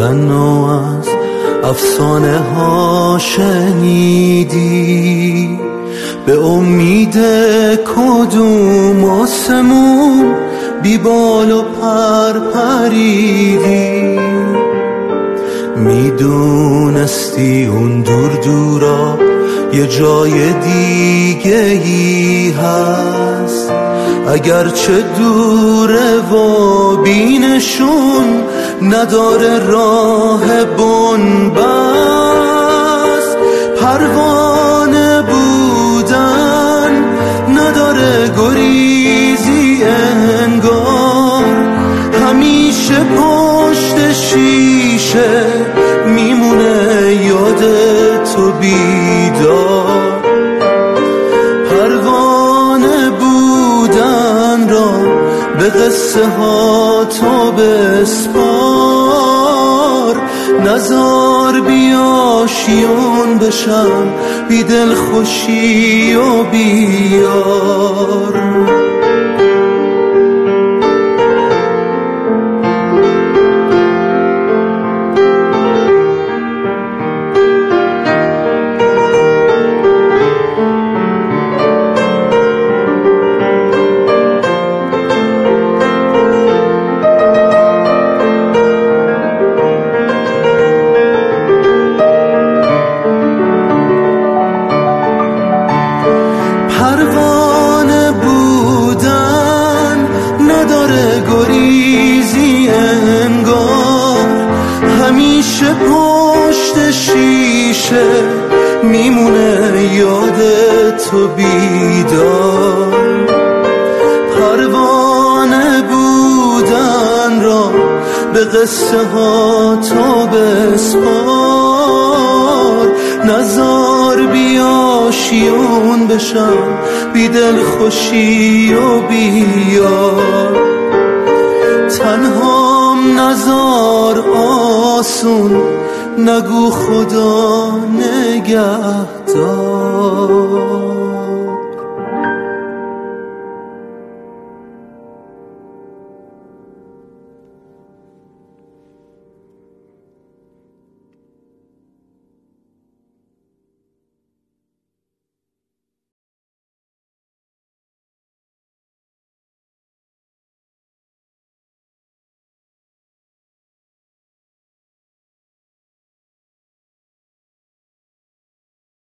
تنها از افسانه ها شنیدی، به امید کدوم آسمون بی بال و پر پریدی. میدونستی اون دور دورا یه جای دیگه ای هست، اگرچه دوره و بینشون نداره راه بنبست. پروانه بودن نداره گریزی انگار، همیشه پشت شیشه میمونه یاد تو بیدار. پروانه بودن را به قصه ها تو بسپار، نزار بیاشیون بشم بی دل خوشی و بیار. پروانه بودن نداره گریزی انگار، همیشه پشت شیشه میمونه یاد تو بیدار. پروانه بودن را به قصه ها تو بسپار، نزار بیاشیون بشم بی دل خوشی و بیار. تنهام نزار آسون نگو خدا نگهدار.